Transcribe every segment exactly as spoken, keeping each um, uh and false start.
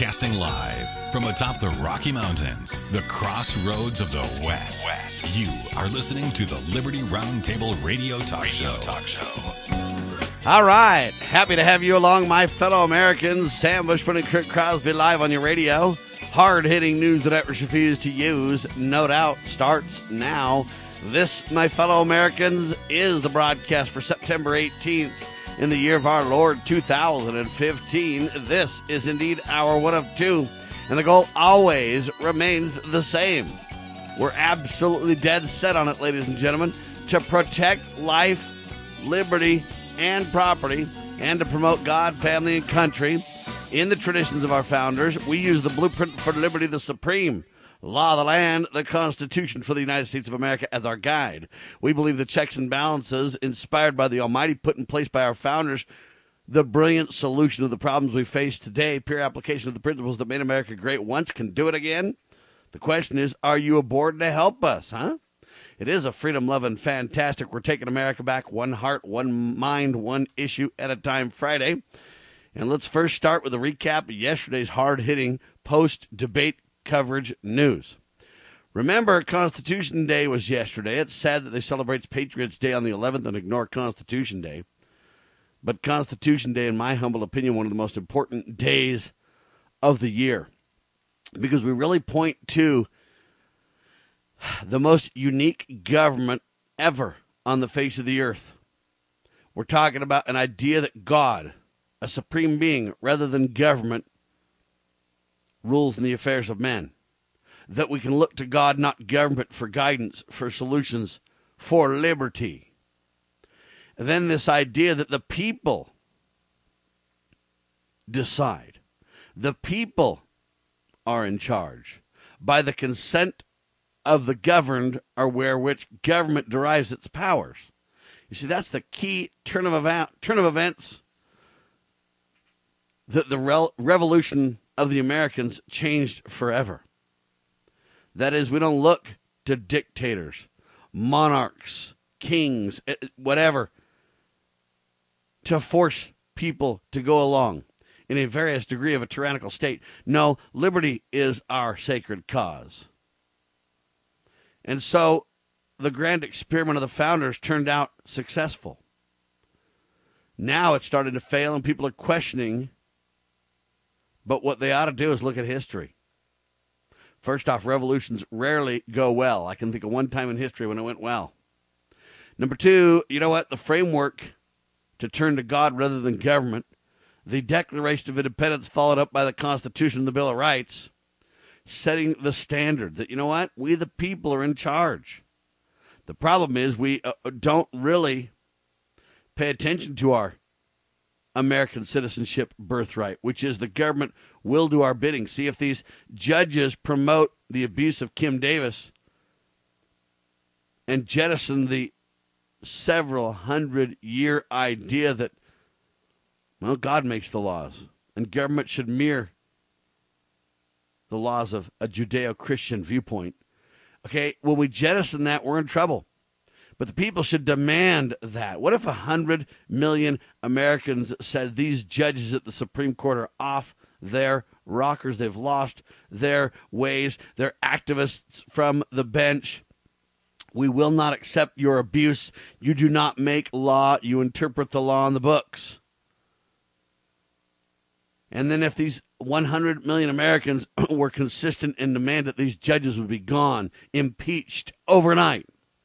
Broadcasting live from atop the Rocky Mountains, the crossroads of the West. West. You are listening to the Liberty Roundtable Radio Talk Radio Show. Talk Show. All right. Happy to have you along, my fellow Americans. Sam Bushman and Kirk Crosby live on your radio. Hard-hitting news that networks refuse to use, no doubt, starts now. This, my fellow Americans, is the broadcast for September eighteenth. In the year of our Lord, two thousand fifteen, this is indeed our one of two, and the goal always remains the same. We're absolutely dead set on it, ladies and gentlemen, to protect life, liberty, and property, and to promote God, family, and country in the traditions of our founders. We use the blueprint for liberty, the supreme law of the land, the Constitution for the United States of America as our guide. We believe the checks and balances inspired by the Almighty put in place by our founders, the brilliant solution of the problems we face today, pure application of the principles that made America great once can do it again. The question is, are you aboard to help us, huh? It is a freedom-loving, fantastic, we're taking America back, one heart, one mind, one issue at a time Friday. And let's first start with a recap of yesterday's hard-hitting post-debate coverage news. Remember, Constitution Day was yesterday. It's sad that they celebrate Patriots Day on the eleventh and ignore Constitution Day. But Constitution Day, in my humble opinion, one of the most important days of the year, because we really point to the most unique government ever on the face of the earth. We're talking about an idea that God, a supreme being, rather than government, rules in the affairs of men. That we can look to God, not government, for guidance, for solutions, for liberty. And then this idea that the people decide. The people are in charge. By the consent of the governed are where which government derives its powers. You see, that's the key turn of, event, turn of events that the re- revolution of the Americans changed forever. That is, we don't look to dictators, monarchs, kings, whatever, to force people to go along in a various degree of a tyrannical state. No, liberty is our sacred cause. And so the grand experiment of the founders turned out successful. Now it's starting to fail and people are questioning. But what they ought to do is look at history. First off, revolutions rarely go well. I can think of one time in history when it went well. Number two, you know what? The framework to turn to God rather than government, the Declaration of Independence followed up by the Constitution and the Bill of Rights, setting the standard that, you know what? We the people are in charge. The problem is we uh, don't really pay attention to our American citizenship birthright, which is the government will do our bidding. See, if these judges promote the abuse of Kim Davis and jettison the several hundred year idea that, well, God makes the laws and government should mirror the laws of a Judeo-Christian viewpoint. Okay, when we jettison that, we're in trouble. But the people should demand that. What if a hundred million Americans said these judges at the Supreme Court are off their rockers? They've lost their ways. They're activists from the bench. We will not accept your abuse. You do not make law. You interpret the law in the books. And then if these one hundred million Americans were consistent in demand that these judges would be gone, impeached overnight.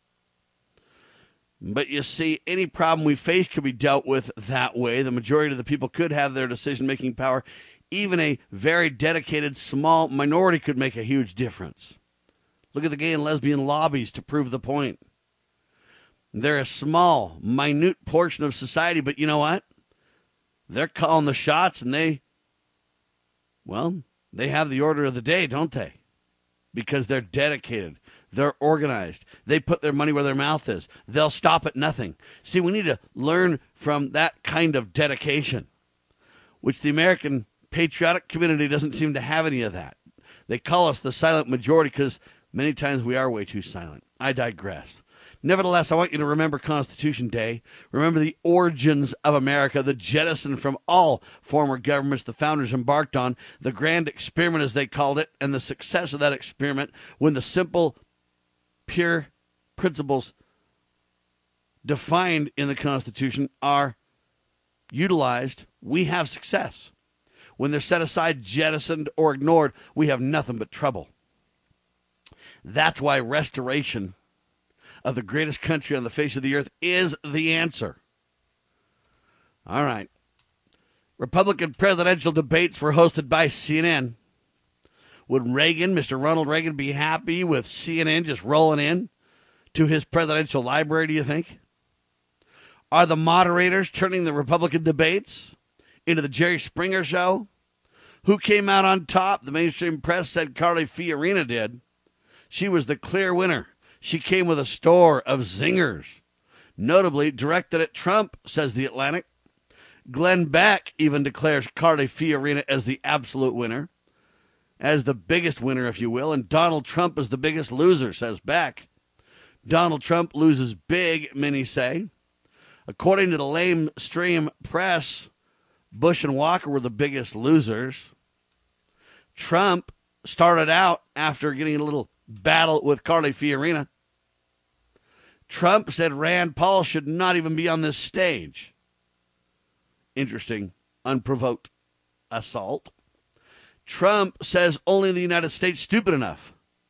But you see, any problem we face could be dealt with that way. The majority of the people could have their decision-making power. Even a very dedicated small minority could make a huge difference. Look at the gay and lesbian lobbies to prove the point. They're a small, minute portion of society, but you know what? They're calling the shots, and they, well, they have the order of the day, don't they? Because they're dedicated. They're organized. They put their money where their mouth is. They'll stop at nothing. See, we need to learn from that kind of dedication, which the American patriotic community doesn't seem to have any of that. They call us the silent majority because many times we are way too silent. I digress. Nevertheless, I want you to remember Constitution Day. Remember the origins of America, the jettison from all former governments the founders embarked on, the grand experiment, as they called it, and the success of that experiment when the simple, pure principles defined in the Constitution are utilized, we have success. When they're set aside, jettisoned, or ignored, we have nothing but trouble. That's why restoration of the greatest country on the face of the earth is the answer. All right. Republican presidential debates were hosted by C N N. Would Reagan, Mister Ronald Reagan, be happy with C N N just rolling in to his presidential library, do you think? Are the moderators turning the Republican debates into the Jerry Springer show? Who came out on top? The mainstream press said Carly Fiorina did. She was the clear winner. She came with a store of zingers, notably directed at Trump, says The Atlantic. Glenn Beck even declares Carly Fiorina as the absolute winner, as the biggest winner, if you will, and Donald Trump is the biggest loser, says Beck. Donald Trump loses big, many say. According to the lamestream press, Bush and Walker were the biggest losers. Trump started out after getting a little battle with Carly Fiorina. Trump said Rand Paul should not even be on this stage. Interesting, unprovoked assault. Trump says only the United States stupid enough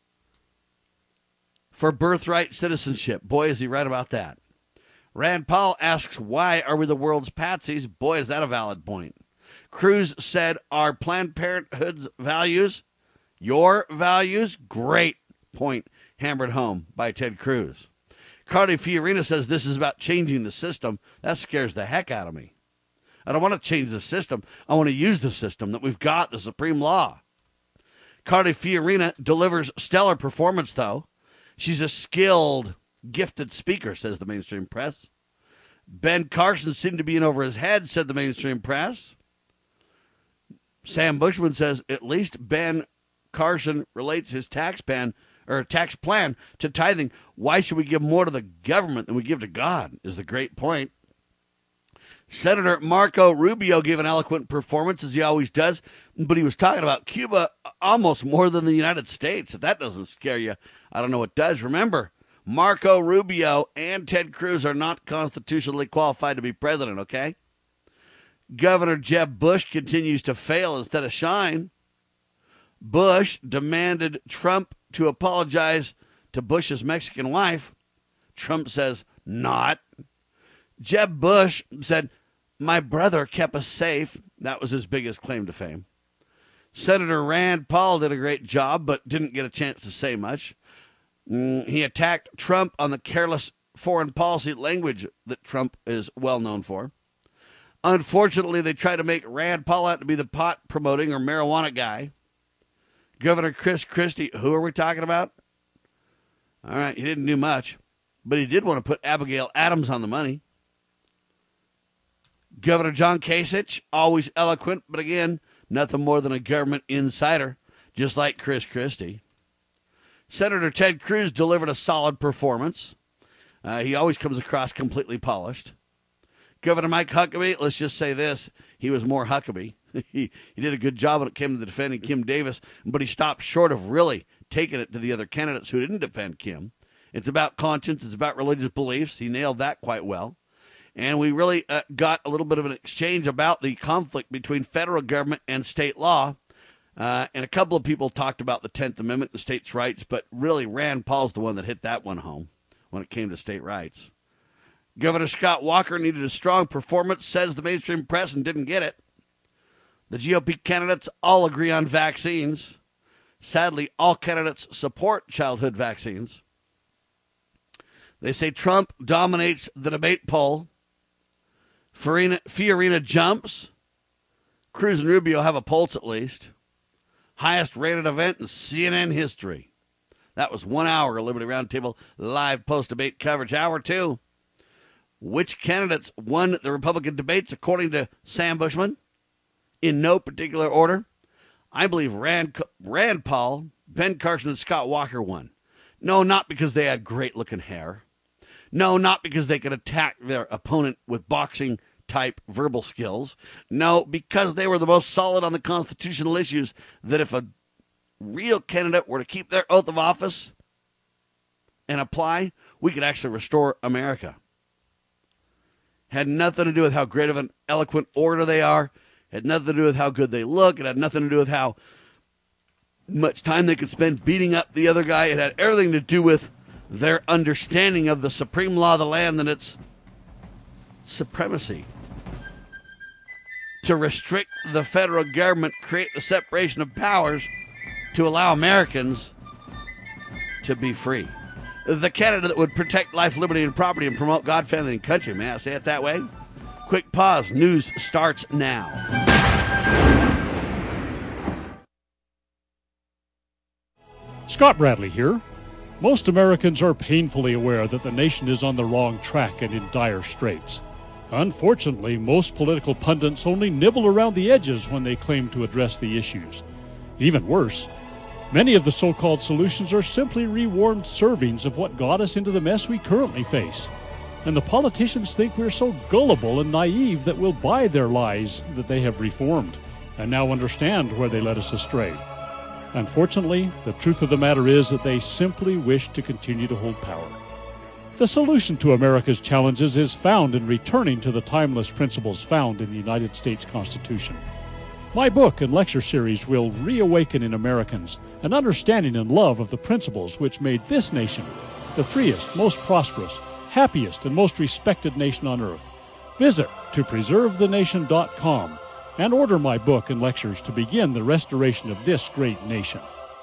for birthright citizenship. Boy, is he right about that. Rand Paul asks, why are we the world's patsies? Boy, is that a valid point. Cruz said, are Planned Parenthood's values your values? Great point hammered home by Ted Cruz. Carly Fiorina says this is about changing the system. That scares the heck out of me. I don't want to change the system. I want to use the system that we've got, the supreme law. Carly Fiorina delivers stellar performance, though. She's a skilled, gifted speaker, says the mainstream press. Ben Carson seemed to be in over his head, said the mainstream press. Sam Bushman says at least Ben Carson relates his tax ban or tax plan to tithing. Why should we give more to the government than we give to God is the great point. Senator Marco Rubio gave an eloquent performance, as he always does, but he was talking about Cuba almost more than the United States. If that doesn't scare you, I don't know what does. Remember, Marco Rubio and Ted Cruz are not constitutionally qualified to be president, okay? Governor Jeb Bush continues to fail instead of shine. Bush demanded Trump to apologize to Bush's Mexican wife. Trump says, not. Jeb Bush said, my brother kept us safe. That was his biggest claim to fame. Senator Rand Paul did a great job, but didn't get a chance to say much. Mm, he attacked Trump on the careless foreign policy language that Trump is well known for. Unfortunately, they try to make Rand Paul out to be the pot-promoting or marijuana guy. Governor Chris Christie, who are we talking about? All right, he didn't do much, but he did want to put Abigail Adams on the money. Governor John Kasich, always eloquent, but again, nothing more than a government insider, just like Chris Christie. Senator Ted Cruz delivered a solid performance. Uh, he always comes across completely polished. Governor Mike Huckabee, let's just say this, he was more Huckabee. he, he did a good job when it came to the defending Kim Davis, but he stopped short of really taking it to the other candidates who didn't defend Kim. It's about conscience. It's about religious beliefs. He nailed that quite well. And we really uh, got a little bit of an exchange about the conflict between federal government and state law. Uh, and a couple of people talked about the tenth Amendment and states' rights, but really Rand Paul's the one that hit that one home when it came to state rights. Governor Scott Walker needed a strong performance, says the mainstream press, and didn't get it. The G O P candidates all agree on vaccines. Sadly, all candidates support childhood vaccines. They say Trump dominates the debate poll. Fiorina, Fiorina jumps. Cruz and Rubio have a pulse at least. Highest rated event in C N N history. That was one hour of Liberty Roundtable live post-debate coverage. Hour two. Which candidates won the Republican debates according to Sam Bushman? In no particular order. I believe Rand, Rand Paul, Ben Carson, and Scott Walker won. No, not because they had great-looking hair. No, not because they could attack their opponent with boxing-type verbal skills. No, because they were the most solid on the constitutional issues that if a real candidate were to keep their oath of office and apply, we could actually restore America. Had nothing to do with how great of an eloquent orator they are. Had nothing to do with how good they look. It had nothing to do with how much time they could spend beating up the other guy. It had everything to do with their understanding of the supreme law of the land and its supremacy. To restrict the federal government, create the separation of powers to allow Americans to be free. The candidate that would protect life, liberty, and property and promote God, family, and country. May I say it that way? Quick pause. News starts now. Scott Bradley here. Most Americans are painfully aware that the nation is on the wrong track and in dire straits. Unfortunately, most political pundits only nibble around the edges when they claim to address the issues. Even worse, many of the so-called solutions are simply rewarmed servings of what got us into the mess we currently face. And the politicians think we're so gullible and naive that we'll buy their lies that they have reformed and now understand where they led us astray. Unfortunately, the truth of the matter is that they simply wish to continue to hold power. The solution to America's challenges is found in returning to the timeless principles found in the United States Constitution. My book and lecture series will reawaken in Americans an understanding and love of the principles which made this nation the freest, most prosperous, happiest, and most respected nation on earth. Visit to preserve the nation dot com and order my book and lectures to begin the restoration of this great nation.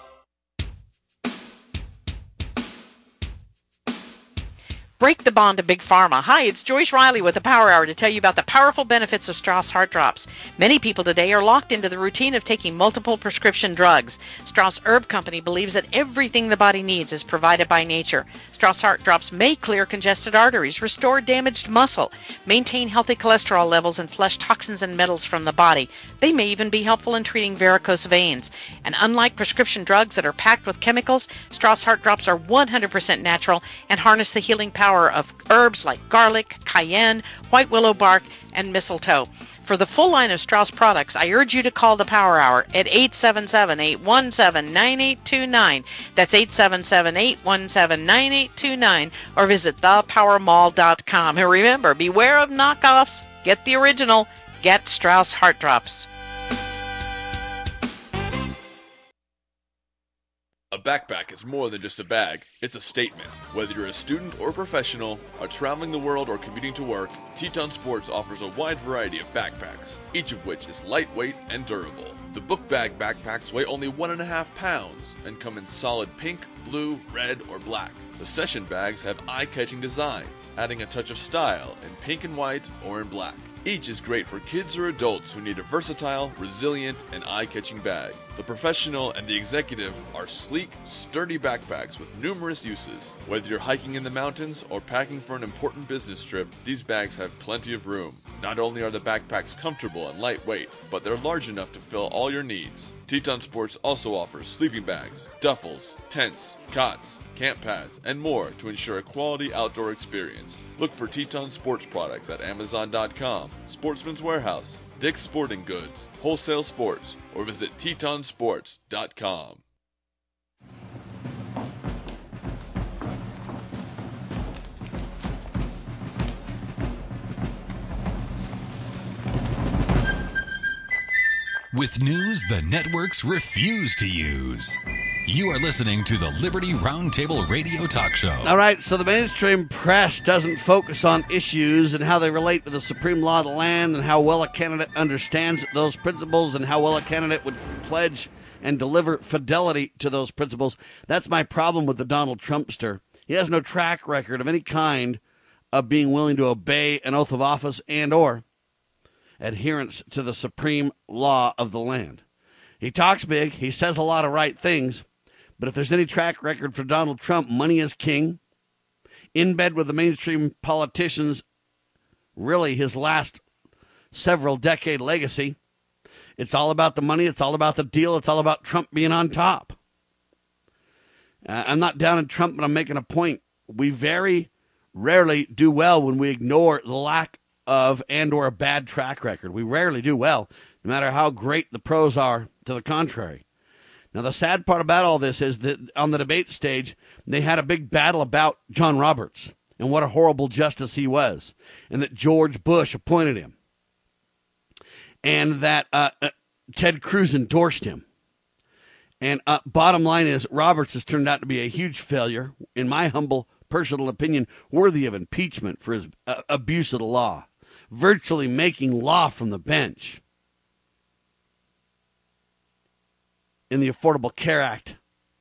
Break the bond to Big Pharma. Hi, it's Joyce Riley with the Power Hour to tell you about the powerful benefits of Strauss Heart Drops. Many people today are locked into the routine of taking multiple prescription drugs. Strauss Herb Company believes that everything the body needs is provided by nature. Strauss Heart Drops may clear congested arteries, restore damaged muscle, maintain healthy cholesterol levels, and flush toxins and metals from the body. They may even be helpful in treating varicose veins. And unlike prescription drugs that are packed with chemicals, Strauss Heart Drops are one hundred percent natural and harness the healing power of herbs like garlic, cayenne, white willow bark, and mistletoe. For the full line of Strauss products, I urge you to call the Power Hour at eight seven seven, eight one seven, nine eight two nine. That's eight seven seven, eight one seven, nine eight two nine, or visit the power mall dot com. And remember, beware of knockoffs. Get the original. Get Strauss Heart Drops. A backpack is more than just a bag, it's a statement. Whether you're a student or professional, are traveling the world or commuting to work, Teton Sports offers a wide variety of backpacks, each of which is lightweight and durable. The book bag backpacks weigh only one and a half pounds and come in solid pink, blue, red, or black. The session bags have eye-catching designs, adding a touch of style in pink and white or in black. Each is great for kids or adults who need a versatile, resilient, and eye-catching bag. The professional and the executive are sleek, sturdy backpacks with numerous uses. Whether you're hiking in the mountains or packing for an important business trip, these bags have plenty of room. Not only are the backpacks comfortable and lightweight, but they're large enough to fill all your needs. Teton Sports also offers sleeping bags, duffels, tents, cots, camp pads, and more to ensure a quality outdoor experience. Look for Teton Sports products at amazon dot com, Sportsman's Warehouse, Dick's Sporting Goods, Wholesale Sports, or visit teton sports dot com. With news the networks refuse to use. You are listening to the Liberty Roundtable Radio Talk Show. All right, so the mainstream press doesn't focus on issues and how they relate to the supreme law of the land and how well a candidate understands those principles and how well a candidate would pledge and deliver fidelity to those principles. That's my problem with the Donald Trumpster. He has no track record of any kind of being willing to obey an oath of office and or adherence to the supreme law of the land. He talks big, he says a lot of right things, but if there's any track record for Donald Trump, money is king. In bed with the mainstream politicians, really his last several decade legacy. It's all about the money, it's all about the deal, it's all about Trump being on top. Uh, I'm not down on Trump, but I'm making a point. We very rarely do well when we ignore the lack of and or a bad track record. We rarely do well, no matter how great the pros are to the contrary. Now, the sad part about all this is that on the debate stage, they had a big battle about John Roberts and what a horrible justice he was, and that George Bush appointed him, and that uh, uh, Ted Cruz endorsed him. And uh, bottom line is, Roberts has turned out to be a huge failure, in my humble personal opinion, worthy of impeachment for his uh, abuse of the law, virtually making law from the bench in the Affordable Care Act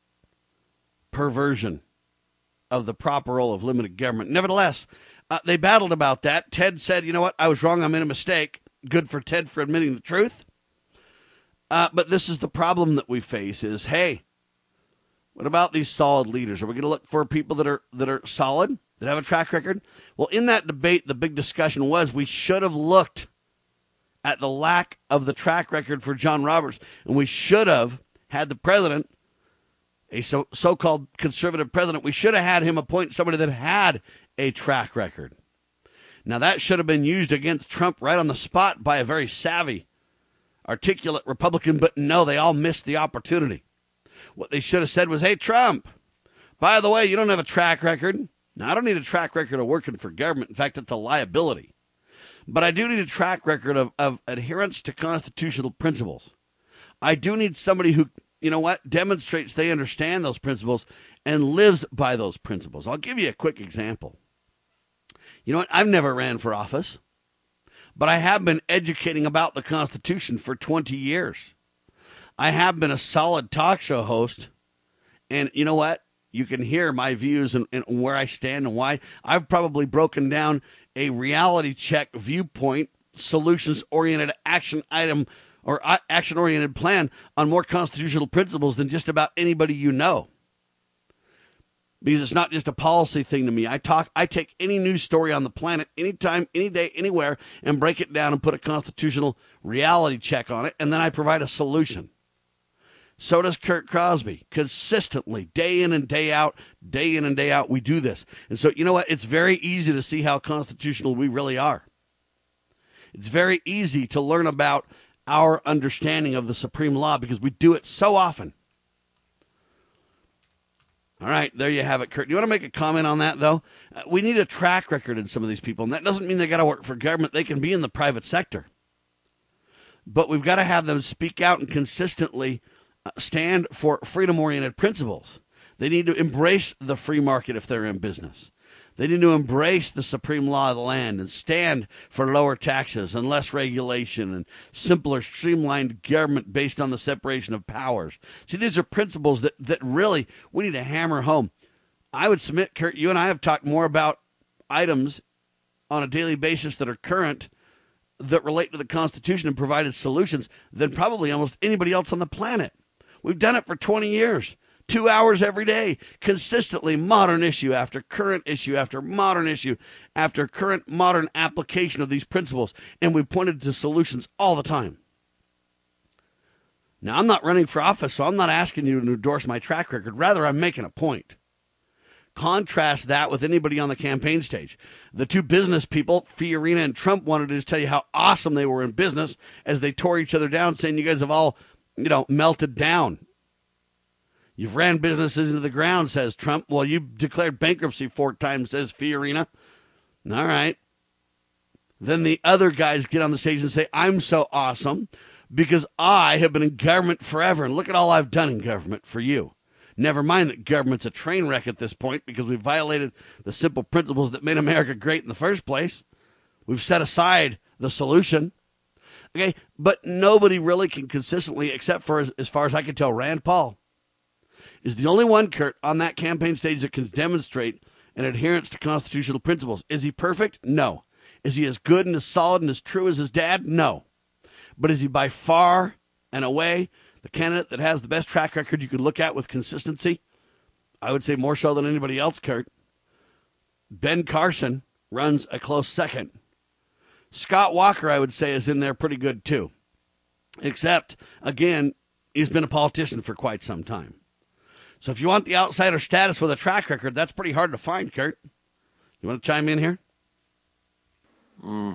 perversion of the proper role of limited government. Nevertheless, uh, they battled about that. Ted said, you know what, I was wrong, I made a mistake. Good for Ted for admitting the truth. Uh, but this is the problem that we face is, hey, what about these solid leaders? Are we going to look for people that are that are solid, that have a track record? Well, in that debate, the big discussion was we should have looked at the lack of the track record for John Roberts, and we should have had the president, a so, so-called conservative president, we should have had him appoint somebody that had a track record. Now, that should have been used against Trump right on the spot by a very savvy, articulate Republican, but no, they all missed the opportunity. What they should have said was, hey, Trump, by the way, you don't have a track record. Now, I don't need a track record of working for government. In fact, it's a liability. But I do need a track record of, of adherence to constitutional principles. I do need somebody who, you know what, demonstrates they understand those principles and lives by those principles. I'll give you a quick example. You know what, I've never ran for office, but I have been educating about the Constitution for twenty years. I have been a solid talk show host, and you know what? You can hear my views and, and where I stand and why. I've probably broken down a reality check viewpoint, solutions-oriented action item or action-oriented plan on more constitutional principles than just about anybody you know. Because it's not just a policy thing to me. I talk, I take any news story on the planet, anytime, any day, anywhere, and break it down and put a constitutional reality check on it, and then I provide a solution. So does Kurt Crosby. Consistently, day in and day out, day in and day out, we do this. And so, you know what? It's very easy to see how constitutional we really are. It's very easy to learn about our understanding of the supreme law because we do it so often. All right, there you have it, Kurt. Do you want to make a comment on that, though? Uh, we need a track record in some of these people, and that doesn't mean they got to work for government. They can be in the private sector. But we've got to have them speak out and consistently uh, stand for freedom-oriented principles. They need to embrace the free market if they're in business. They need to embrace the supreme law of the land and stand for lower taxes and less regulation and simpler, streamlined government based on the separation of powers. See, these are principles that, that really we need to hammer home. I would submit, Kurt, you and I have talked more about items on a daily basis that are current, that relate to the Constitution and provided solutions than probably almost anybody else on the planet. We've done it for twenty years. Two hours every day, consistently, modern issue after current issue after modern issue after current modern application of these principles, and we've pointed to solutions all the time. Now, I'm not running for office, so I'm not asking you to endorse my track record. Rather, I'm making a point. Contrast that with anybody on the campaign stage. The two business people, Fiorina and Trump, wanted to just tell you how awesome they were in business as they tore each other down, saying you guys have all, you know, melted down. You've ran businesses into the ground, says Trump. Well, you've declared bankruptcy four times, says Fiorina. All right. Then the other guys get on the stage and say, I'm so awesome because I have been in government forever, and look at all I've done in government for you. Never mind that government's a train wreck at this point because we've violated the simple principles that made America great in the first place. We've set aside the solution. Okay, but nobody really can consistently, except for, as, as far as I can tell, Rand Paul is the only one, Kurt, on that campaign stage that can demonstrate an adherence to constitutional principles. Is he perfect? No. Is he as good and as solid and as true as his dad? No. But is he by far and away the candidate that has the best track record you could look at with consistency? I would say more so than anybody else, Kurt. Ben Carson runs a close second. Scott Walker, I would say, is in there pretty good, too. Except, again, he's been a politician for quite some time. So if you want the outsider status with a track record, that's pretty hard to find, Kurt. You want to chime in here? Mm.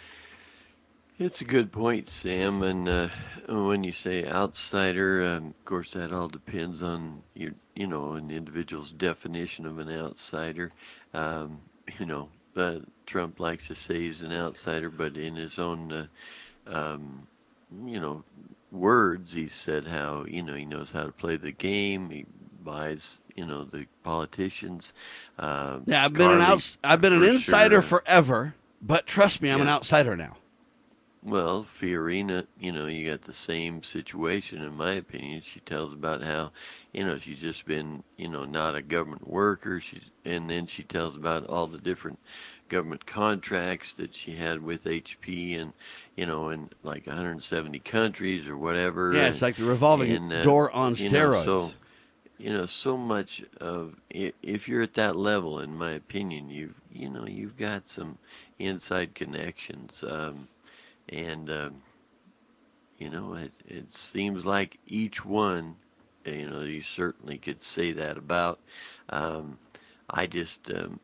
It's a good point, Sam. And uh, when you say outsider, um, of course, that all depends on your, you know, an individual's definition of an outsider. Um, you know, uh, Trump likes to say he's an outsider, but in his own, uh, um, you know, words, he said how, you know, he knows how to play the game. He buys, you know, the politicians. Uh, yeah, I've been Carly, an outs- I've been an insider sure. forever, but trust me, I'm Yeah. an outsider now. Well, Fiorina, you know, you got the same situation, in my opinion. She tells about how, you know, she's just been, you know, not a government worker. She's, and then she tells about all the different government contracts that she had with H P and, you know, in like one hundred seventy countries or whatever. Yeah, it's like the revolving and, uh, door on you steroids. Know, so, you know, so much of, if you're at that level, in my opinion, you've, you know, you've got some inside connections. Um, And, um, you know, it, it seems like each one, you know, you certainly could say that about. Um, I just um,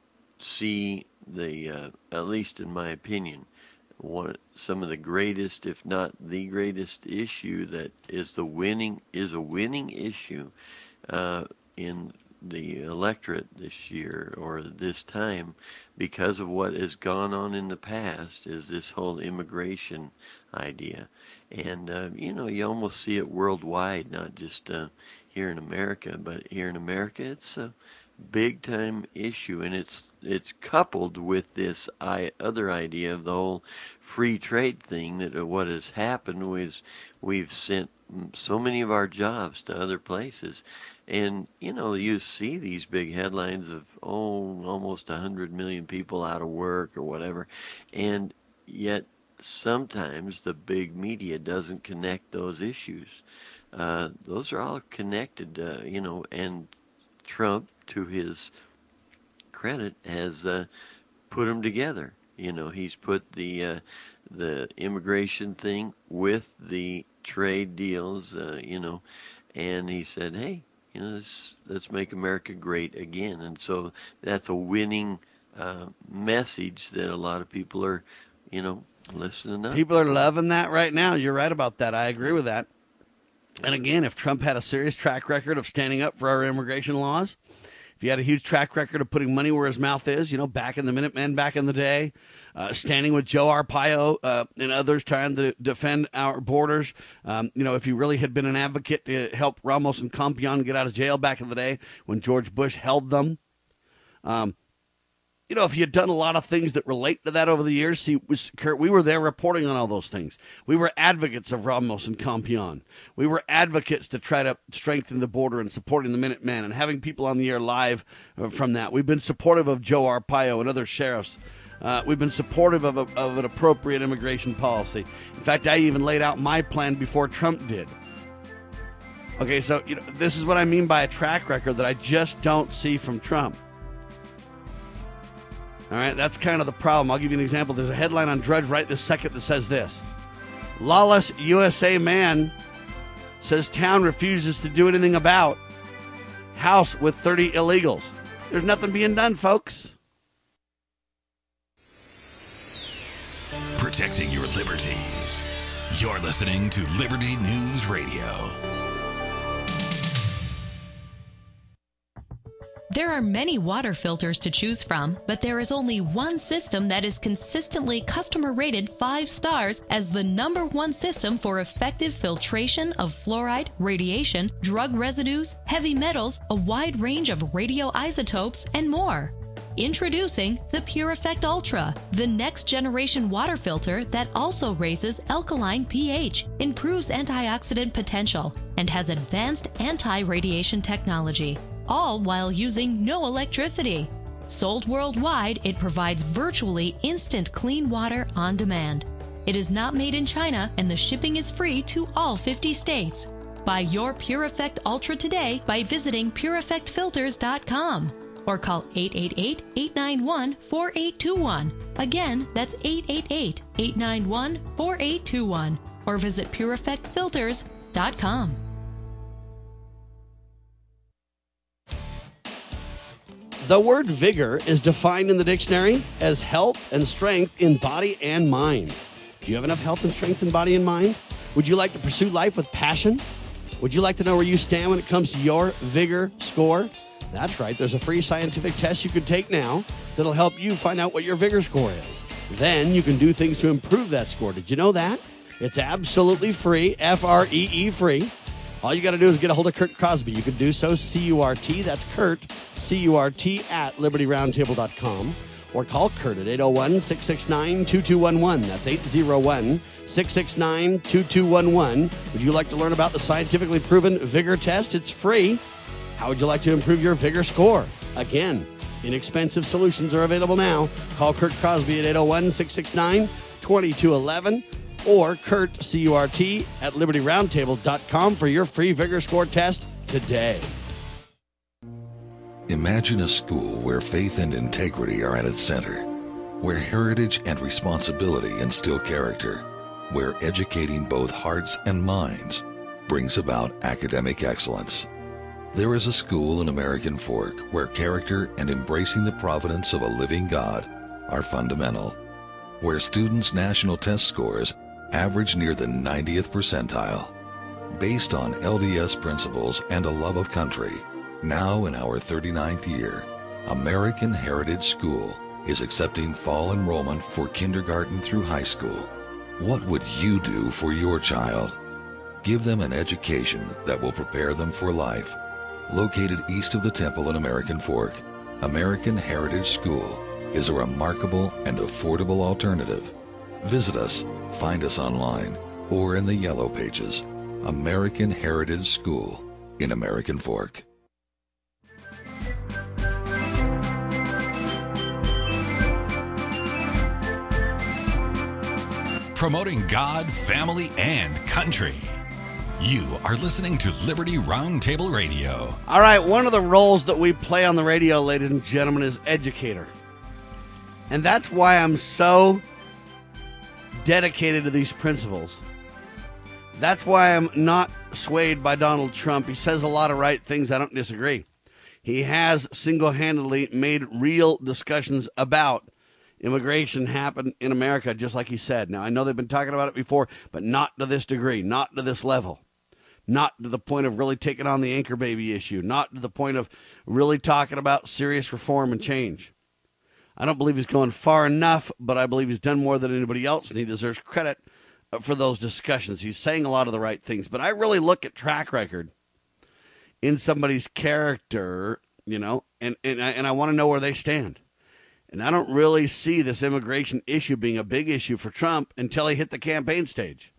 see the, uh, at least in my opinion, one some of the greatest, if not the greatest issue that is the winning, is a winning issue uh, in the electorate this year or this time, because of what has gone on in the past, is this whole immigration idea. And, uh, you know, you almost see it worldwide, not just uh, here in America, but here in America it's a big-time issue, and it's it's coupled with this I, other idea of the whole free trade thing, that uh, what has happened was we've sent so many of our jobs to other places. And, you know, you see these big headlines of, oh, almost one hundred million people out of work or whatever. And yet sometimes the big media doesn't connect those issues. Uh, those are all connected, uh, you know, and Trump, to his credit, has uh, put them together. You know, he's put the, uh, the immigration thing with the trade deals, uh, you know, and he said, hey, you know, let's, let's make America great again. And so that's a winning uh, message that a lot of people are, you know, listening to. People are loving that right now. You're right about that. I agree with that. And again, if Trump had a serious track record of standing up for our immigration laws, if he had a huge track record of putting money where his mouth is, you know, back in the Minutemen, back in the day, uh, standing with Joe Arpaio uh, and others trying to defend our borders, um, you know, if he really had been an advocate to help Ramos and Campion get out of jail back in the day when George Bush held them, um, you know, if he had done a lot of things that relate to that over the years, he was, Kurt, we were there reporting on all those things. We were advocates of Ramos and Campion. We were advocates to try to strengthen the border and supporting the Minutemen and having people on the air live from that. We've been supportive of Joe Arpaio and other sheriffs. Uh, we've been supportive of, a, of an appropriate immigration policy. In fact, I even laid out my plan before Trump did. Okay, so you know, this is what I mean by a track record that I just don't see from Trump. All right, that's kind of the problem. I'll give you an example. There's a headline on Drudge right this second that says this. Lawless U S A man says town refuses to do anything about house with thirty illegals. There's nothing being done, folks. Protecting your liberties. You're listening to Liberty News Radio. There are many water filters to choose from, but there is only one system that is consistently customer rated five stars as the number one system for effective filtration of fluoride, radiation, drug residues, heavy metals, a wide range of radioisotopes, and more. Introducing the Pure Effect Ultra, the next generation water filter that also raises alkaline pH, improves antioxidant potential, and has advanced anti-radiation technology, all while using no electricity. Sold worldwide, it provides virtually instant clean water on demand. It is not made in China, and the shipping is free to all fifty states. Buy your Pure Effect Ultra today by visiting pure effect filters dot com or call eight eight eight, eight nine one, four eight two one. Again, that's eight eight eight, eight nine one, four eight two one or visit pure effect filters dot com. The word vigor is defined in the dictionary as health and strength in body and mind. Do you have enough health and strength in body and mind? Would you like to pursue life with passion? Would you like to know where you stand when it comes to your vigor score? That's right. There's a free scientific test you can take now that'll help you find out what your vigor score is. Then you can do things to improve that score. Did you know that? It's absolutely free, F R E E free. All you got to do is get a hold of Curt Crosby. You can do so, C U R T, that's Curt, C U R T, at liberty roundtable dot com. Or call Curt at eight oh one, six six nine, two two one one. That's eight oh one, six six nine, two two one one. Would you like to learn about the scientifically proven vigor test? It's free. How would you like to improve your vigor score? Again, inexpensive solutions are available now. Call Curt Crosby at eight oh one, six six nine, two two one one. Or Curt, C U R T, at liberty roundtable dot com for your free vigor score test today. Imagine a school where faith and integrity are at its center, where heritage and responsibility instill character, where educating both hearts and minds brings about academic excellence. There is a school in American Fork where character and embracing the providence of a living God are fundamental, where students' national test scores average near the ninetieth percentile. Based on L D S principles and a love of country, now in our thirty-ninth year, American Heritage School is accepting fall enrollment for kindergarten through high school. What would you do for your child? Give them an education that will prepare them for life. Located east of the temple in American Fork, American Heritage School is a remarkable and affordable alternative. Visit us, find us online, or in the Yellow Pages. American Heritage School in American Fork. Promoting God, family, and country. You are listening to Liberty Roundtable Radio. All right, one of the roles that we play on the radio, ladies and gentlemen, is educator. And that's why I'm so dedicated to these principles. That's why I'm not swayed by Donald Trump. He says a lot of right things. I don't disagree. He has single-handedly made real discussions about immigration happen in America, just like he said. Now, I know they've been talking about it before, but not to this degree, not to this level. Not to the point of really taking on the anchor baby issue. Not to the point of really talking about serious reform and change. I don't believe he's going far enough, but I believe he's done more than anybody else, and he deserves credit for those discussions. He's saying a lot of the right things, but I really look at track record in somebody's character, you know, and, and, I, and I want to know where they stand. And I don't really see this immigration issue being a big issue for Trump until he hit the campaign stage.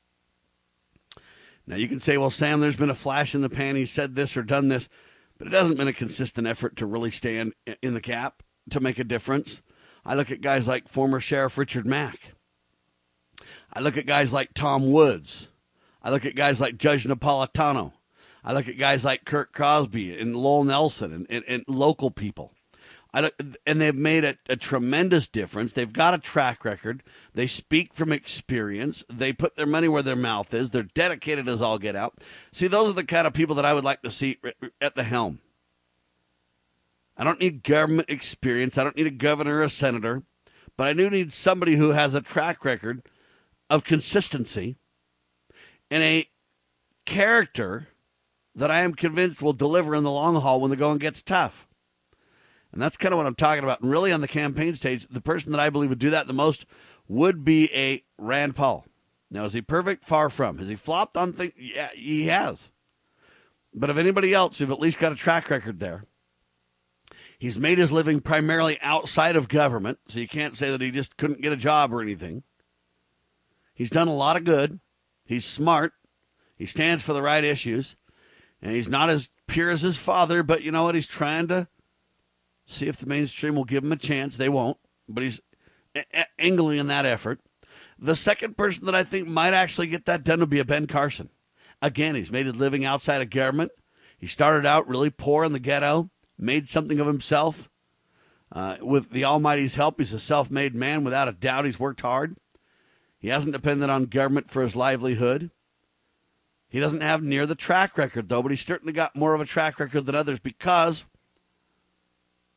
Now, you can say, well, Sam, there's been a flash in the pan. He said this or done this, but it hasn't been a consistent effort to really stand in the gap to make a difference. I look at guys like former Sheriff Richard Mack. I look at guys like Tom Woods. I look at guys like Judge Napolitano. I look at guys like Curt Crosby and Lowell Nelson and, and, and local people. I look, and they've made a, a tremendous difference. They've got a track record. They speak from experience. They put their money where their mouth is. They're dedicated as all get out. See, those are the kind of people that I would like to see at the helm. I don't need government experience. I don't need a governor or a senator. But I do need somebody who has a track record of consistency and a character that I am convinced will deliver in the long haul when the going gets tough. And that's kind of what I'm talking about. And really on the campaign stage, the person that I believe would do that the most would be a Rand Paul. Now, is he perfect? Far from. Has he flopped on things? Yeah, he has. But if anybody else, we've at least got a track record there. He's made his living primarily outside of government, so you can't say that he just couldn't get a job or anything. He's done a lot of good. He's smart. He stands for the right issues. And he's not as pure as his father, but you know what? He's trying to see if the mainstream will give him a chance. They won't, but he's angling in that effort. The second person that I think might actually get that done would be a Ben Carson. Again, he's made his living outside of government. He started out really poor in the ghetto, made something of himself. Uh, with the Almighty's help, he's a self-made man. Without a doubt, he's worked hard. He hasn't depended on government for his livelihood. He doesn't have near the track record, though, but he's certainly got more of a track record than others because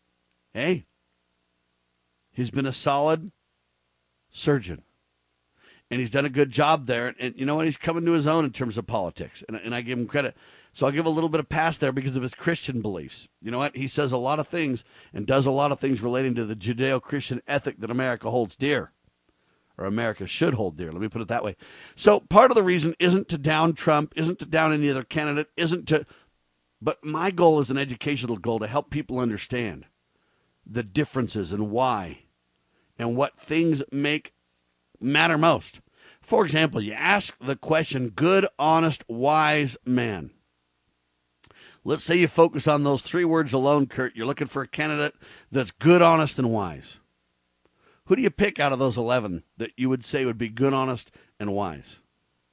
Hey, he's been a solid surgeon. And he's done a good job there. And you know what? He's coming to his own in terms of politics. And, and I give him credit. So I'll give a little bit of pass there because of his Christian beliefs. You know what? He says a lot of things and does a lot of things relating to the Judeo-Christian ethic that America holds dear. Or America should hold dear. Let me put it that way. So part of the reason isn't to down Trump, isn't to down any other candidate, isn't to... But my goal is an educational goal to help people understand the differences and why and what things make matter most. For example, you ask the question, good, honest, wise man. Let's say you focus on those three words alone, Kurt. You're looking for a candidate that's good, honest, and wise. Who do you pick out of those eleven that you would say would be good, honest, and wise?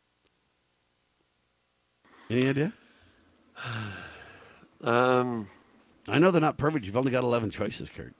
Any idea? Um, I know they're not perfect. You've only got eleven choices, Kurt.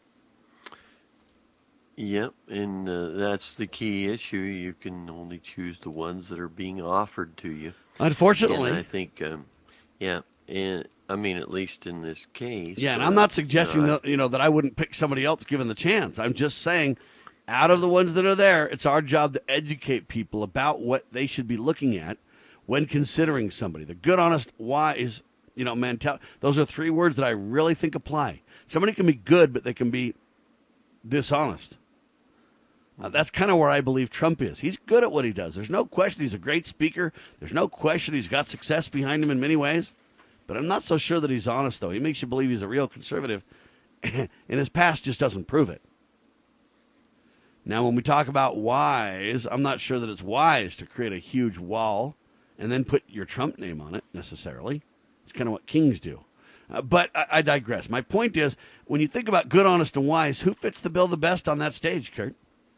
Yep, and uh, that's the key issue. You can only choose the ones that are being offered to you. Unfortunately. And I think, um, yeah, and I mean, at least in this case. Yeah, and uh, I'm not suggesting you know, that, you know, that I wouldn't pick somebody else given the chance. I'm just saying, out of the ones that are there, it's our job to educate people about what they should be looking at when considering somebody. The good, honest, wise, you know, mentality. Those are three words that I really think apply. Somebody can be good, but they can be dishonest. Uh, that's kind of where I believe Trump is. He's good at what he does. There's no question he's a great speaker. There's no question he's got success behind him in many ways. But I'm not so sure that he's honest, though. He makes you believe he's a real conservative, and his past just doesn't prove it. Now, when we talk about wise, I'm not sure that it's wise to create a huge wall and then put your Trump name on it, necessarily. It's kind of what kings do. Uh, but I, I digress. My point is, when you think about good, honest, and wise, who fits the bill the best on that stage, Kurt?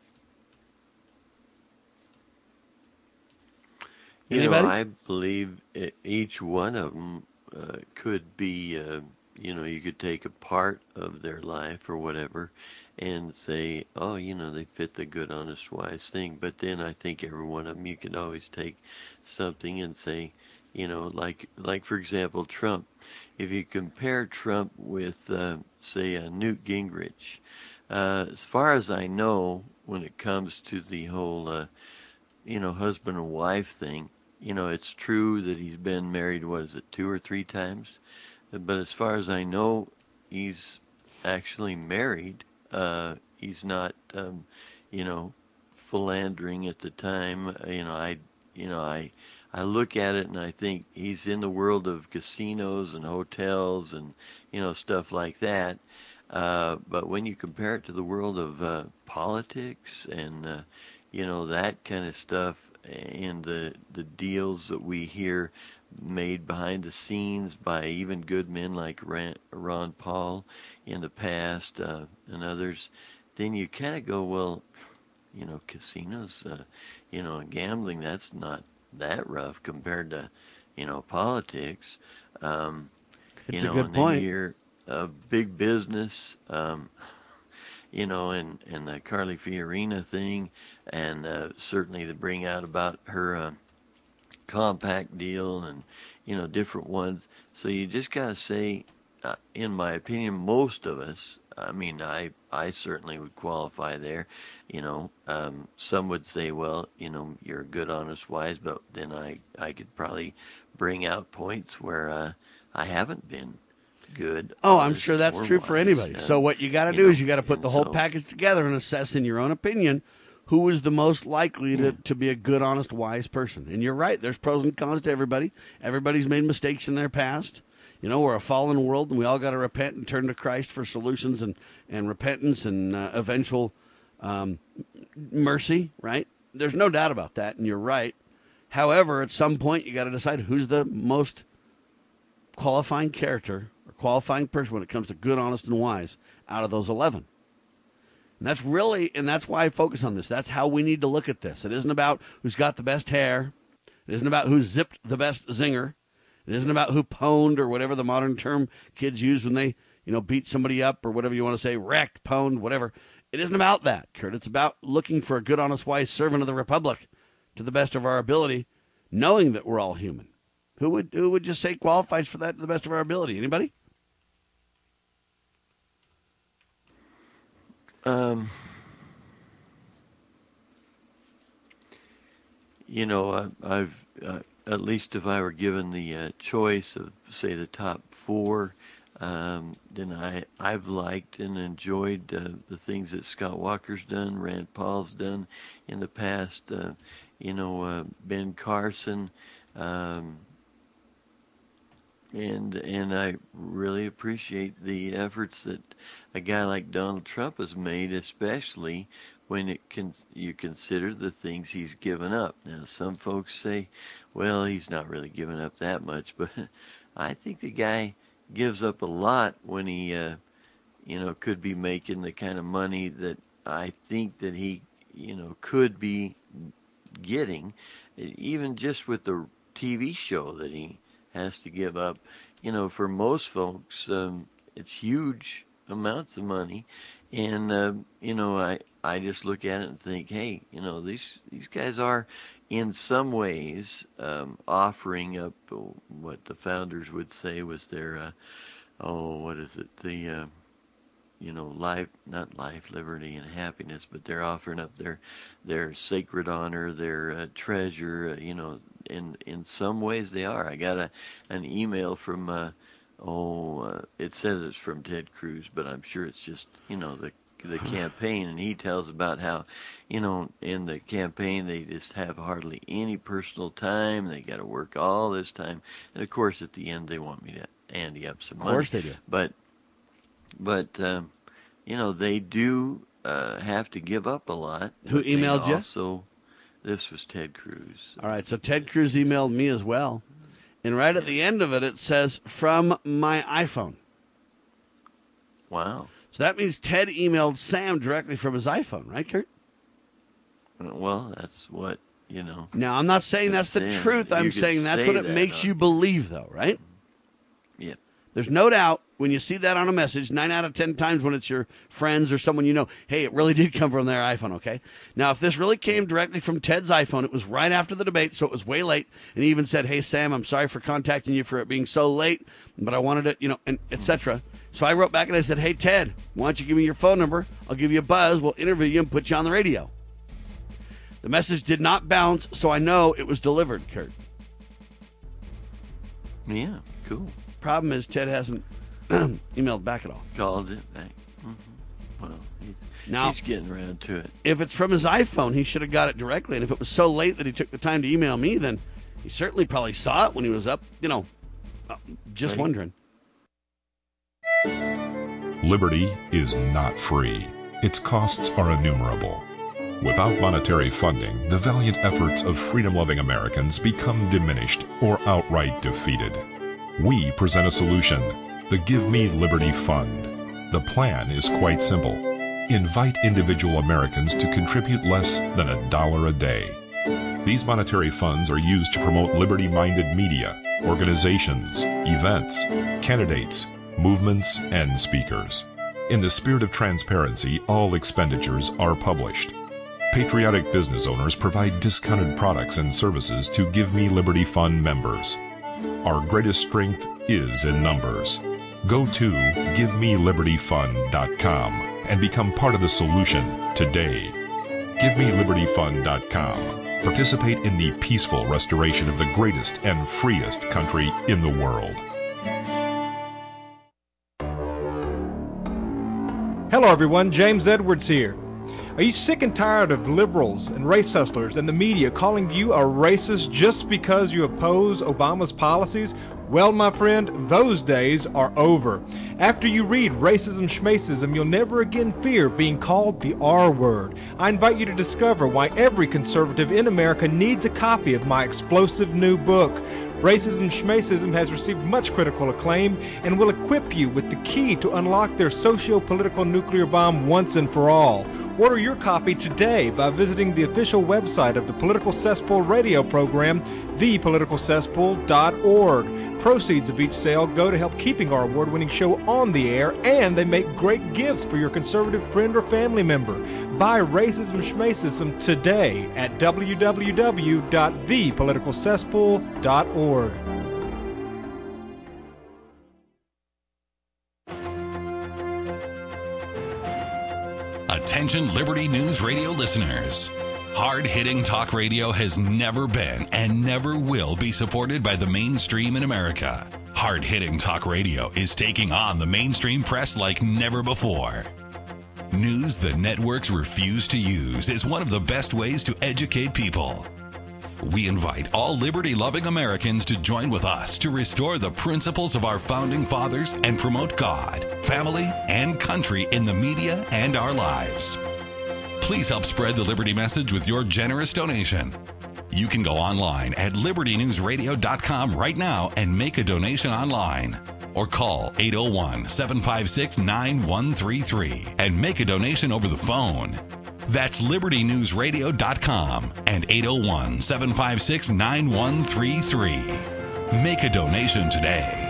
Anybody? You know, I believe each one of them uh, could be, uh, you know, you could take a part of their life or whatever and say, oh, you know, they fit the good, honest, wise thing. But then I think every one of them, you can always take something and say, you know, like, like for example, Trump. If you compare Trump with, uh, say, uh, Newt Gingrich, uh, as far as I know, when it comes to the whole, uh, you know, husband and wife thing, you know, it's true that he's been married, what is it, two or three times? But as far as I know, he's actually married. Uh, he's not, um, you know, philandering at the time. You know, I, you know, I, I look at it and I think he's in the world of casinos and hotels and, you know, stuff like that. Uh, but when you compare it to the world of uh, politics and, uh, you know, that kind of stuff, and the the deals that we hear made behind the scenes by even good men like Ron Paul in the past uh, and others, then you kind of go, well, you know, casinos, uh, you know, and gambling, that's not that rough compared to, you know, politics. Um, it's you know, a good and point. Then you're a big business, um, you know, and, and the Carly Fiorina thing, and uh, certainly to bring out about her uh, compact deal and, you know, different ones. So you just got to say, uh, in my opinion, most of us, I mean, I, I certainly would qualify there. You know, um, some would say, well, you know, you're a good, honest, wise, but then I, I could probably bring out points where uh, I haven't been good. Oh, I'm sure that's true wise. for anybody. Uh, so what you got to do know, is you got to put the whole so, package together and assess in your own opinion who is the most likely to, yeah. to be a good, honest, wise person. And you're right. There's pros and cons to everybody. Everybody's made mistakes in their past. You know, we're a fallen world, and we all got to repent and turn to Christ for solutions and, and repentance and uh, eventual um, mercy, right? There's no doubt about that, and you're right. However, at some point, you got to decide who's the most qualifying character or qualifying person when it comes to good, honest, and wise out of those eleven. And that's really, and that's why I focus on this. That's how we need to look at this. It isn't about who's got the best hair. It isn't about who zipped the best zinger. It isn't about who pwned or whatever the modern term kids use when they, you know, beat somebody up or whatever you want to say, wrecked, pwned, whatever. It isn't about that, Kurt. It's about looking for a good, honest, wise servant of the Republic to the best of our ability, knowing that we're all human. Who would who would just say qualifies for that to the best of our ability? Anybody? Um, you know, I, I've uh, at least if I were given the uh, choice of, say, the top four, um, then I I've liked and enjoyed uh, the things that Scott Walker's done, Rand Paul's done in the past. Uh, you know, uh, Ben Carson. Um, And and I really appreciate the efforts that a guy like Donald Trump has made, especially when it can you consider the things he's given up. Now, some folks say, well, he's not really given up that much, but I think the guy gives up a lot when he, uh, you know, could be making the kind of money that I think that he, you know, could be getting, even just with the T V show that he has to give up. You know, for most folks, um, it's huge amounts of money, and uh, you know, I I just look at it and think, hey, you know, these these guys are, in some ways, um, offering up what the founders would say was their, uh, oh, what is it, the, uh, you know, life, not life, liberty, and happiness, but they're offering up their their sacred honor, their uh, treasure, uh, you know. In in some ways they are. I got a an email from uh, oh uh, it says it's from Ted Cruz, but I'm sure it's just, you know, the the campaign, and he tells about how, you know, in the campaign they just have hardly any personal time. They got to work all this time, and of course at the end they want me to ante up some money. Of course they do. But but um, you know, they do uh, have to give up a lot. Who emailed you? Also, this was Ted Cruz. All right, so Ted Cruz emailed me as well. And right at the end of it, it says, from my iPhone. Wow. So that means Ted emailed Sam directly from his iPhone, right, Kurt? Well, that's what, you know. Now, I'm not saying that's the Sam, truth. I'm you saying could that's say what it that, makes huh? you believe, though, right? Yeah. There's no doubt when you see that on a message, nine out of ten times when it's your friends or someone you know, hey, it really did come from their iPhone, okay? Now, if this really came directly from Ted's iPhone, it was right after the debate, so it was way late, and he even said, hey, Sam, I'm sorry for contacting you for it being so late, but I wanted it, you know, and et cetera. So I wrote back and I said, hey, Ted, why don't you give me your phone number? I'll give you a buzz. We'll interview you and put you on the radio. The message did not bounce, so I know it was delivered, Kurt. Yeah, cool. Problem is, Ted hasn't emailed back at all. Called it back. Mm-hmm. Well, he's, now, he's getting around to it. If it's from his iPhone, he should have got it directly. And if it was so late that he took the time to email me, then he certainly probably saw it when he was up, you know, uh, just right. wondering. Liberty is not free. Its costs are innumerable. Without monetary funding, the valiant efforts of freedom-loving Americans become diminished or outright defeated. We present a solution, the Give Me Liberty Fund. The plan is quite simple. Invite individual Americans to contribute less than a dollar a day. These monetary funds are used to promote liberty-minded media, organizations, events, candidates, movements, and speakers. In the spirit of transparency, all expenditures are published. Patriotic business owners provide discounted products and services to Give Me Liberty Fund members. Our greatest strength is in numbers. Go to give me liberty fund dot com and become part of the solution today. give me liberty fund dot com. Participate in the peaceful restoration of the greatest and freest country in the world. Hello everyone, James Edwards here. Are you sick and tired of liberals and race hustlers and the media calling you a racist just because you oppose Obama's policies? Well, my friend, those days are over. After you read Racism Schmacism, you'll never again fear being called the R word. I invite you to discover why every conservative in America needs a copy of my explosive new book. Racism Schmacism has received much critical acclaim and will equip you with the key to unlock their socio-political nuclear bomb once and for all. Order your copy today by visiting the official website of the Political Cesspool radio program, the political cesspool dot org. Proceeds of each sale go to help keeping our award-winning show on the air, and they make great gifts for your conservative friend or family member. Buy Racism Schmacism today at w w w dot the political cesspool dot org. Attention Liberty News Radio listeners. Hard-hitting talk radio has never been and never will be supported by the mainstream in America. Hard-hitting talk radio is taking on the mainstream press like never before. News the networks refuse to use is one of the best ways to educate people. We invite all liberty-loving Americans to join with us to restore the principles of our founding fathers and promote God, family, and country in the media and our lives. Please help spread the Liberty message with your generous donation. You can go online at liberty news radio dot com right now and make a donation online. Or call eight oh one, seven five six, nine one three three and make a donation over the phone. That's liberty news radio dot com and eight oh one, seven five six, nine one three three. Make a donation today.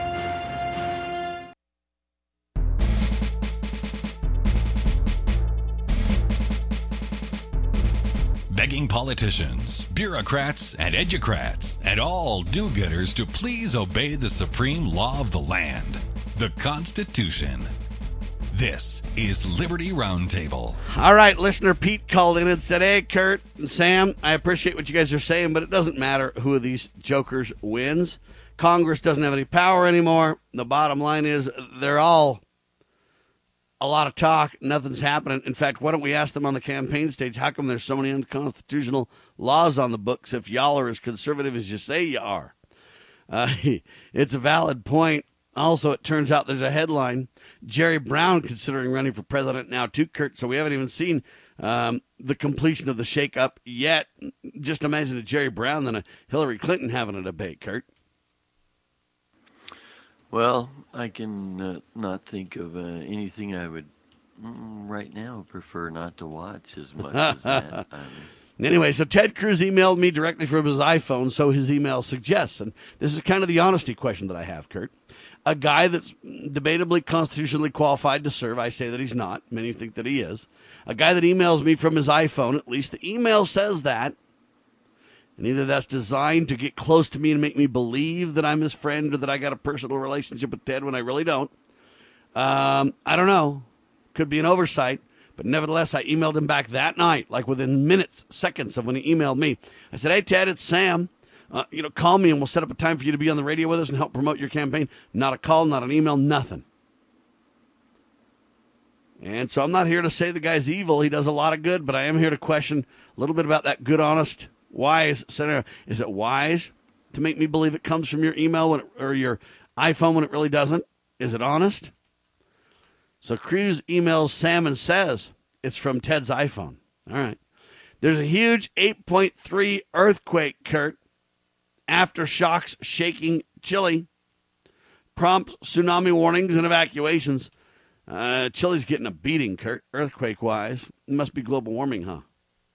Begging politicians, bureaucrats, and educrats, and all do-gooders to please obey the supreme law of the land, the Constitution. This is Liberty Roundtable. All right, listener Pete called in and said, hey, Kurt and Sam, I appreciate what you guys are saying, but it doesn't matter who of these jokers wins. Congress doesn't have any power anymore. The bottom line is they're all a lot of talk. Nothing's happening. In fact, why don't we ask them on the campaign stage, how come there's so many unconstitutional laws on the books if y'all are as conservative as you say you are? Uh, it's a valid point. Also, it turns out there's a headline, Jerry Brown considering running for president now too, Kurt, so we haven't even seen um, the completion of the shakeup yet. Just imagine a Jerry Brown than a Hillary Clinton having a debate, Kurt. Well, I can uh, not think of uh, anything I would mm, right now prefer not to watch as much as that. I mean, Anyway, so Ted Cruz emailed me directly from his iPhone, so his email suggests, and this is kind of the honesty question that I have, Kurt. A guy that's debatably constitutionally qualified to serve, I say that he's not. Many think that he is. A guy that emails me from his iPhone, at least the email says that, and either that's designed to get close to me and make me believe that I'm his friend or that I got a personal relationship with Ted when I really don't. Um, I don't know. Could be an oversight. But nevertheless, I emailed him back that night, like within minutes, seconds of when he emailed me. I said, hey, Ted, it's Sam. Uh, you know, call me and we'll set up a time for you to be on the radio with us and help promote your campaign. Not a call, not an email, nothing. And so I'm not here to say the guy's evil. He does a lot of good, but I am here to question a little bit about that good, honest, wise scenario. Is it wise to make me believe it comes from your email when it, or your iPhone when it really doesn't? Is it honest? So Cruz emails Sam and says it's from Ted's iPhone. All right. There's a huge eight point three earthquake, Kurt. Aftershocks shaking Chile. Prompt tsunami warnings and evacuations. Uh, Chile's getting a beating, Kurt, earthquake-wise. It must be global warming, huh?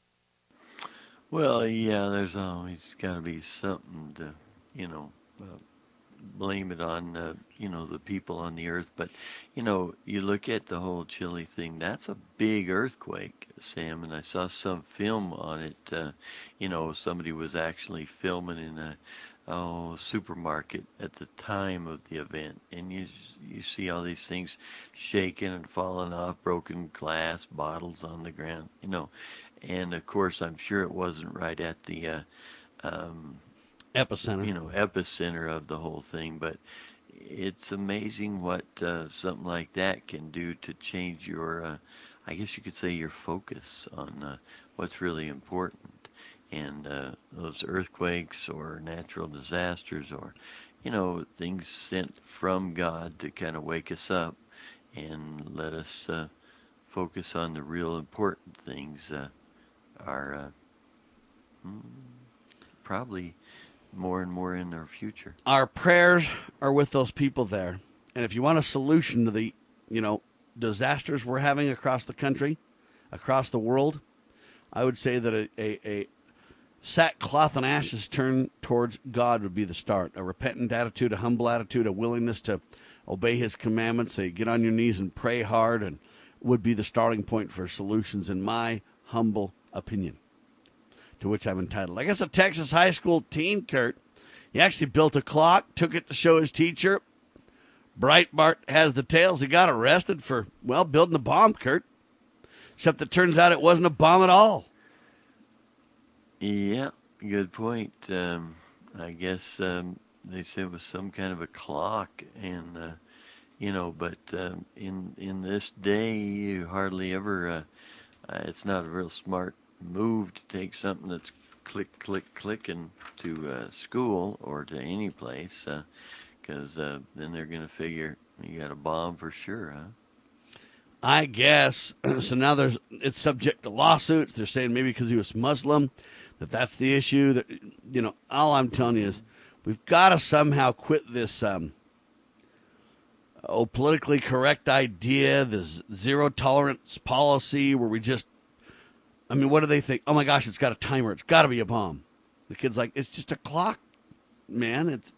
well, yeah, there's always got to be something to, you know, uh, blame it on, uh, you know, the people on the earth. But, you know, you look at the whole Chile thing, that's a big earthquake, Sam, and I saw some film on it. Uh, you know, somebody was actually filming in a oh, supermarket at the time of the event, and you you see all these things shaking and falling off, broken glass, bottles on the ground, you know. And, of course, I'm sure it wasn't right at the uh, um, epicenter. You know, epicenter of the whole thing, but it's amazing what uh, something like that can do to change your, uh, I guess you could say, your focus on uh, what's really important. And uh, those earthquakes or natural disasters or, you know, things sent from God to kind of wake us up and let us uh, focus on the real important things uh, are uh, probably more and more in our future. Our prayers are with those people there. And if you want a solution to the, you know, disasters we're having across the country, across the world, I would say that a, a, a sackcloth and ashes turn towards God would be the start. A repentant attitude, a humble attitude, a willingness to obey his commandments, a get on your knees and pray hard, and would be the starting point for solutions, in my humble opinion, to which I'm entitled. I guess a Texas high school teen, Kurt, he actually built a clock, took it to show his teacher. Breitbart has the tales. He got arrested for, well, building a bomb, Kurt. Except it turns out it wasn't a bomb at all. Yeah, good point. Um, I guess um, they said it was some kind of a clock, and uh, you know, but um, in in this day, you hardly ever. Uh, uh, it's not a real smart move to take something that's click, click, clicking to uh, school or to any place, because uh, uh, then they're going to figure you got a bomb for sure, huh? I guess. So now there's it's subject to lawsuits. They're saying maybe because he was Muslim, that that's the issue. That, you know, all I'm telling you is we've got to somehow quit this um, oh politically correct idea, this zero tolerance policy where we just, I mean, what do they think? Oh my gosh, it's got a timer. It's got to be a bomb. The kid's like, it's just a clock, man. It's.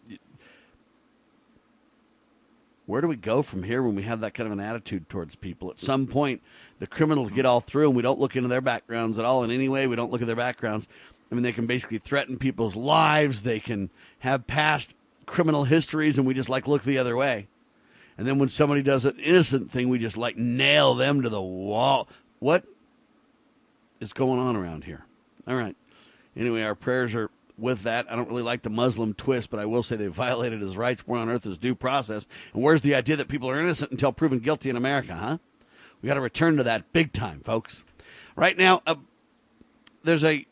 Where do we go from here when we have that kind of an attitude towards people? At some point, the criminals get all through, and we don't look into their backgrounds at all in any way. We don't look at their backgrounds. I mean, they can basically threaten people's lives. They can have past criminal histories, and we just, like, look the other way. And then when somebody does an innocent thing, we just, like, nail them to the wall. What is going on around here? All right. Anyway, our prayers are with that. I don't really like the Muslim twist, but I will say they violated his rights. Where on earth is due process? And where's the idea that people are innocent until proven guilty in America, huh? We got to return to that big time, folks. Right now, uh, there's a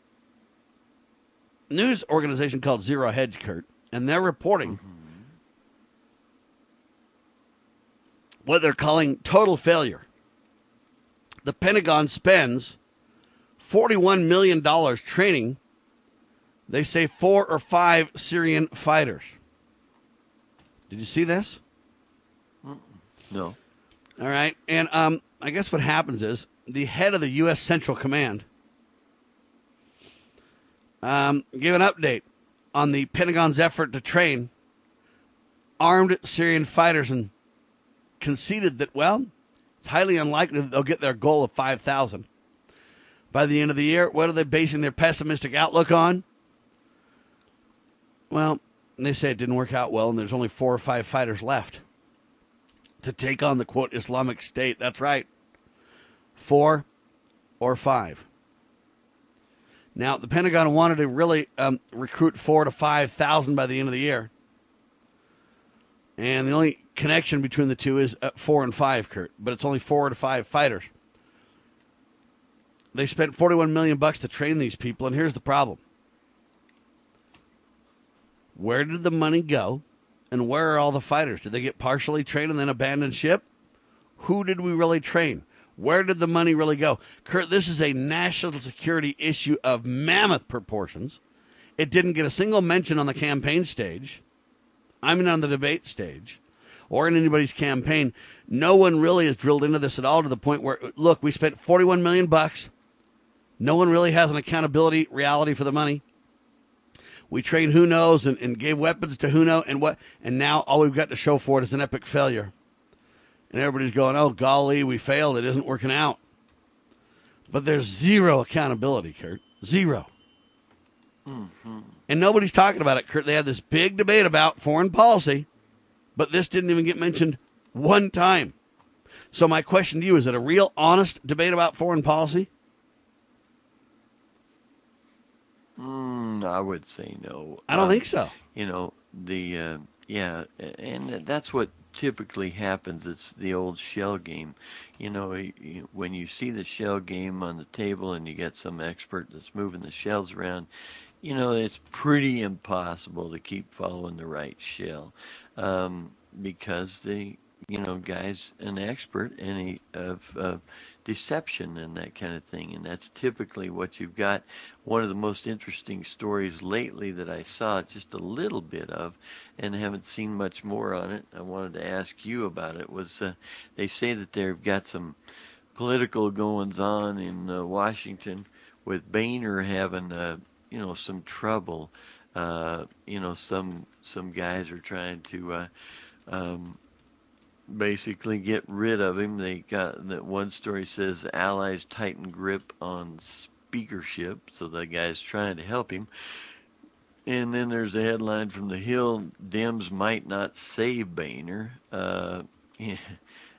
news organization called Zero Hedge, Kurt, and they're reporting mm-hmm. what they're calling total failure. The Pentagon spends forty-one million dollars training, they say, four or five Syrian fighters. Did you see this? No. All right. And um, I guess what happens is the head of the U S Central Command um, gave an update on the Pentagon's effort to train armed Syrian fighters and conceded that, well, it's highly unlikely that they'll get their goal of five thousand. By the end of the year, what are they basing their pessimistic outlook on? Well, they say it didn't work out well, and there's only four or five fighters left to take on the, quote, Islamic State. That's right. Four or five. Now, the Pentagon wanted to really um, recruit four to five thousand by the end of the year. And the only connection between the two is uh, four and five, Kurt. But it's only four to five fighters. They spent forty-one million bucks to train these people, and here's the problem. Where did the money go, and where are all the fighters? Did they get partially trained and then abandon ship? Who did we really train? Where did the money really go? Kurt, this is a national security issue of mammoth proportions. It didn't get a single mention on the campaign stage. I mean, on the debate stage or in anybody's campaign. No one really has drilled into this at all to the point where, look, we spent forty-one million bucks. No one really has an accountability reality for the money. We trained who knows and, and gave weapons to who knows and what, and now all we've got to show for it is an epic failure. And everybody's going, oh, golly, we failed. It isn't working out. But there's zero accountability, Kurt. Zero. Mm-hmm. And nobody's talking about it, Kurt. They had this big debate about foreign policy, but this didn't even get mentioned one time. So my question to you, is it a real honest debate about foreign policy? Mm, I would say no. I don't um, think so. You know, the, uh, yeah, and that's what typically happens. It's the old shell game. You know, you, when you see the shell game on the table and you get some expert that's moving the shells around, you know, it's pretty impossible to keep following the right shell um, because the, you know, guy's an expert in a, of uh, deception and that kind of thing. And that's typically what you've got. One of the most interesting stories lately that I saw just a little bit of and haven't seen much more on it, I wanted to ask you about it, was uh, they say that they've got some political goings on in uh, Washington with Boehner having, uh, you know, some trouble. Uh, you know, some some guys are trying to uh, um, basically get rid of him. They got that one story says allies tighten grip on speakership, so the guy's trying to help him. And then there's a headline from the Hill: Dems might not save Boehner. Uh,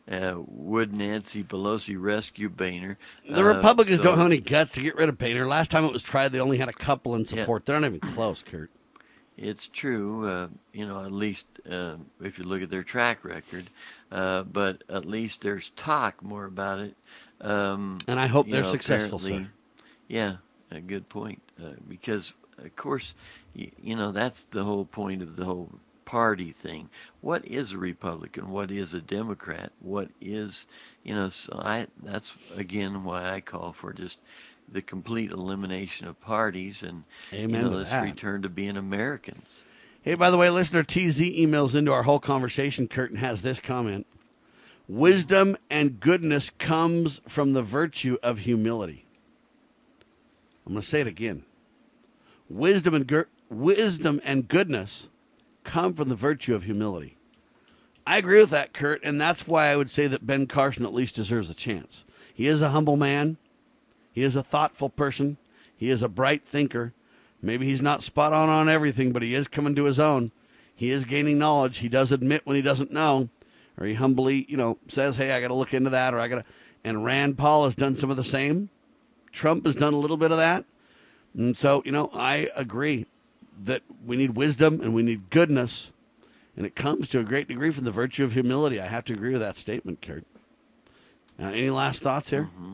Uh, would Nancy Pelosi rescue Boehner? The Republicans uh, so, don't have any guts to get rid of Boehner. Last time it was tried, they only had a couple in support. Yeah. They're not even close, Kurt. It's true, uh, you know, at least uh, if you look at their track record. Uh, but at least there's talk more about it. Um, and I hope they're know, successful, sir. Yeah, a good point. Uh, because, of course, you, you know, that's the whole point of the whole party thing. What is a Republican? What is a Democrat? What is, you know, so I, that's, again, why I call for just the complete elimination of parties and, Amen you know, to let's that. return to being Americans. Hey, by the way, listener T Z emails into our whole conversation, Kurt, and has this comment. Wisdom and goodness comes from the virtue of humility. I'm going to say it again. Wisdom and gur- wisdom and goodness come from the virtue of humility. I agree with that, Kurt, and that's why I would say that Ben Carson at least deserves a chance. He is a humble man. He is a thoughtful person. He is a bright thinker. Maybe he's not spot on on everything, but he is coming to his own. He is gaining knowledge. He does admit when he doesn't know, or he humbly, you know, says, hey, I got to look into that, or I got to. And Rand Paul has done some of the same. Trump has done a little bit of that. And so, you know, I agree that we need wisdom and we need goodness, and it comes to a great degree from the virtue of humility. I have to agree with that statement, Kurt. Uh, any last thoughts here? Mm-hmm.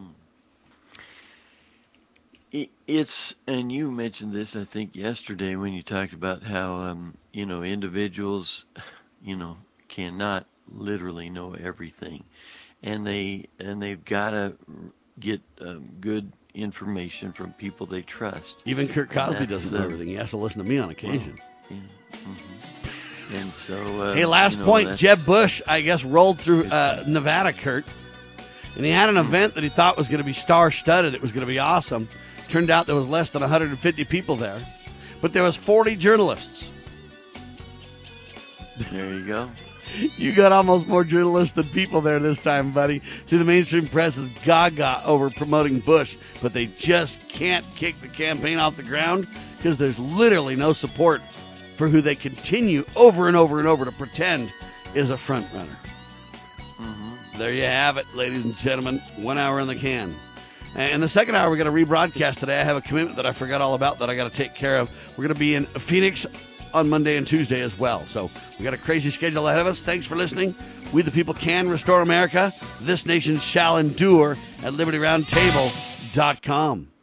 It's, and you mentioned this, I think, yesterday when you talked about how, um, you know, individuals, you know, cannot literally know everything. And, they, and they've got to get um, good information from people they trust. Even Kurt Cosby doesn't know uh, everything. He has to listen to me on occasion. Well, yeah. Mm-hmm. And so, uh, hey, last you know, point, Jeb Bush, I guess, rolled through uh, Nevada, Kurt. And he had an mm-hmm. event that he thought was going to be star-studded. It was going to be awesome. Turned out there was less than one hundred fifty people there, but there was forty journalists. There you go. You got almost more journalists than people there this time, buddy. See, the mainstream press is gaga over promoting Bush, but they just can't kick the campaign off the ground because there's literally no support for who they continue over and over and over to pretend is a front runner. Mm-hmm. There you have it, ladies and gentlemen. One hour in the can. And the second hour, we're going to rebroadcast today. I have a commitment that I forgot all about that I got to take care of. We're going to be in Phoenix on Monday and Tuesday as well. So we got a crazy schedule ahead of us. Thanks for listening. We the people can restore America. This nation shall endure at liberty roundtable dot com.